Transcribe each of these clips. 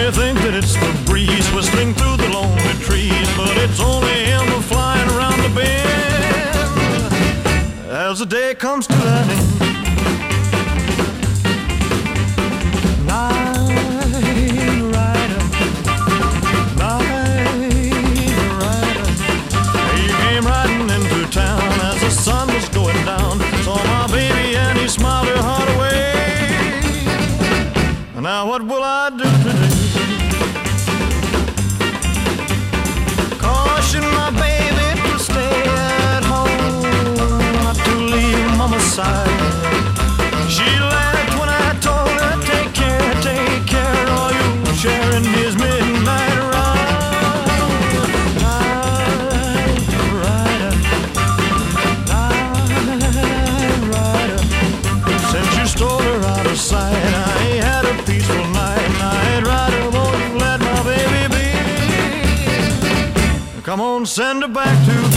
may think that it's the breeze whistling through the lonely trees, but it's only him flying around the bend as the day comes to an end. Night rider, he came riding into town as the sun was going down. Saw my baby and he smiled her heart away. Now what will I do today? Caution my baby to stay at home, not to leave mama's side. She laughed when I told her, take care, or you'll share in his midnight ride. Night rider, since you stole her out of sight, I ain't had a peaceful night. Night rider, won't you let my baby be? Come on, send her back to me.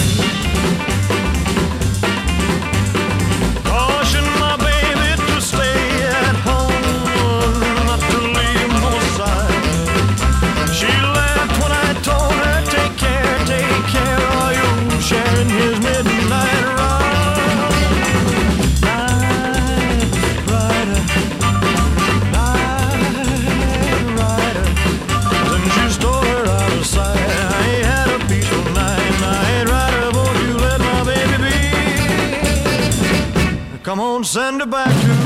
Caution my baby to stay at home, not to leave mama's side. She laughed when I told her, take care, or you'll share in his midnight ride. Night rider, since you stole her out of sight, I ain't had a peaceful night. Night rider, won't you let my baby be? Come on, send her back to